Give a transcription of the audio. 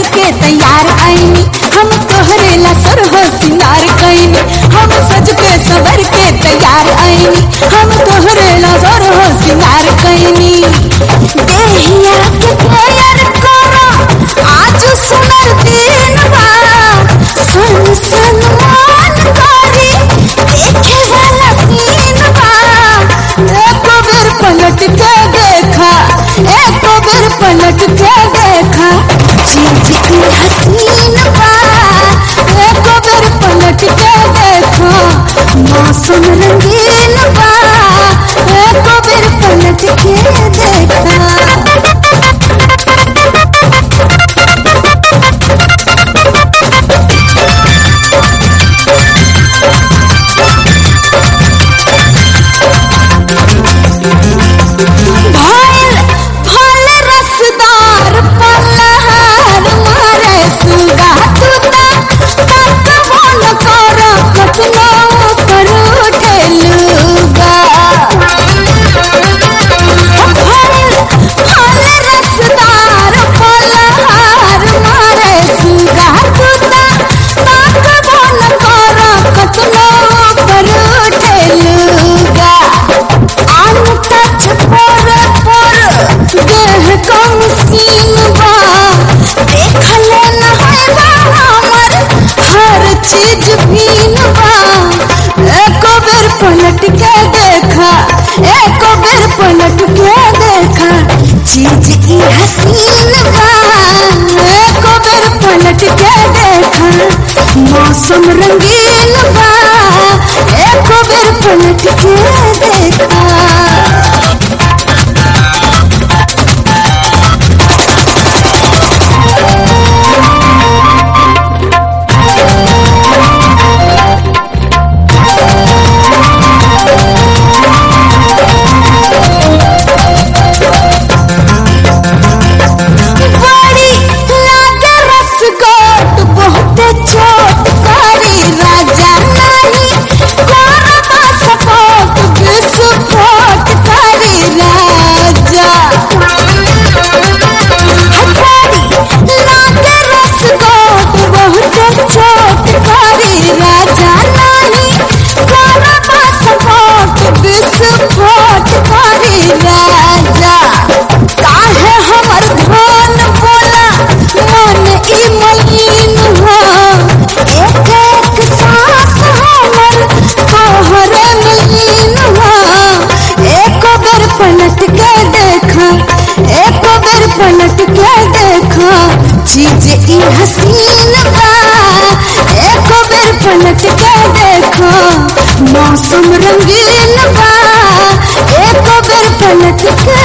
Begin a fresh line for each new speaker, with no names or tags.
के तैयार आईनी हम तोहरे ला सरहो सिंगार कईनी हम सज के सवर के तैयार आईनी हम तोहरे ला सरहो सिंगार कईनी देहिया के प्यार करो आज सुनर दिन बा सन सन मान करी देखे वाला सीन बा एको बेर पलट के देखा एको बेर पलट के देखा चीज की हसीन बा एको बेर पलट के देखा मौसम रंगीन बा एको बेर पलट के देखा पलट के देखा एको बेर पलट के देखा चीज ई हसीन बा एको बेर पलट के देखा मौसम रंगीन बा एको बेर पलट के देखा पलट के देखा एको बेर पलट के देखा चीज ई हसीन बा एको बेर पलट के देखा मौसम रंगीन बा एको बेर पलट के